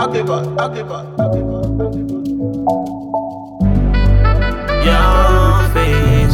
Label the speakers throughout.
Speaker 1: Your face.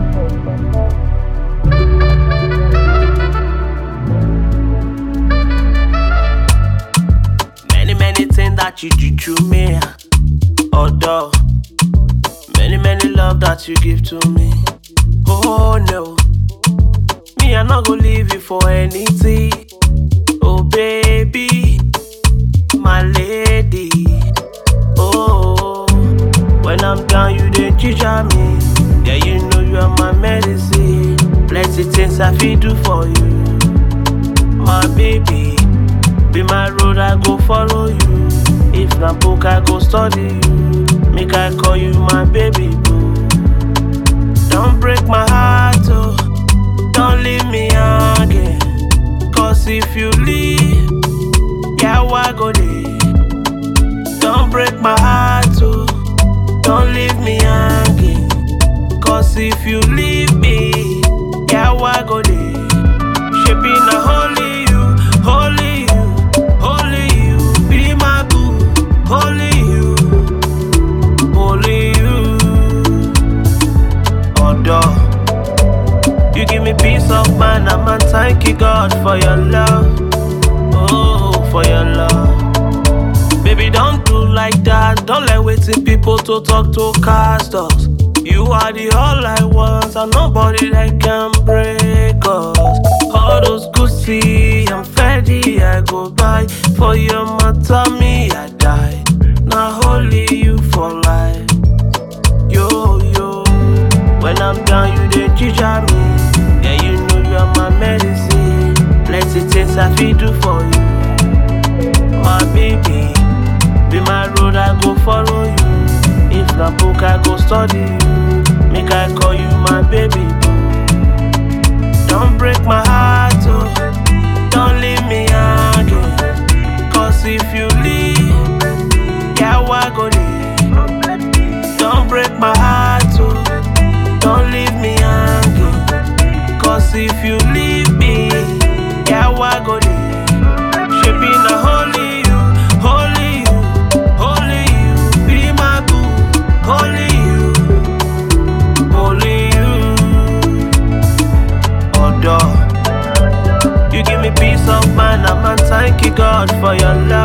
Speaker 1: Many things that you do to me. Although many love that you give to me. Oh no, me I not gonna leave you for anything. Oh baby, my lady. Oh, when I'm down you dey ginger me. Yeah, you know you are my medicine. Plenty things I feel do for you, my baby. Be my road, I go follow you. If na book, I go study you. Make I call you my baby boo. Don't break my heart, oh. Don't leave me hanging. Cause if you leave, yeah, why go there? Don't break my heart, oh. Don't leave me hanging. Cause if you leave me, yeah, why go there? Shaping a holy you, holy you. Only you, be my boo. Only you, only you. Although you give me peace of mind, I'm thank you God for your love. Oh, for your love. Baby, don't do like that. Don't let waiting people to talk to cast us. You are the all I want, and nobody that can break us. All those goosey and Freddy I go buy. For your matter, me I die. Now only you for life. Yo, yo. When I'm down, you dey ginger me. Yeah, you know you are my medicine. Plenty things I feel do for you, my baby. Be my road, I go follow you. If na book, I go study you. Make I call you my baby boo. Don't break my heart, oh. Don't leave me hanging. Cause if you leave, yeah, why go there? Don't break my heart, oh. Don't leave me hanging. Cause if you leave me, yeah, why go there? Shaping a holy you, holy you, holy you. Be my boo, holy you, holy you. Although you give me peace of mind, I'm thank you God for your love.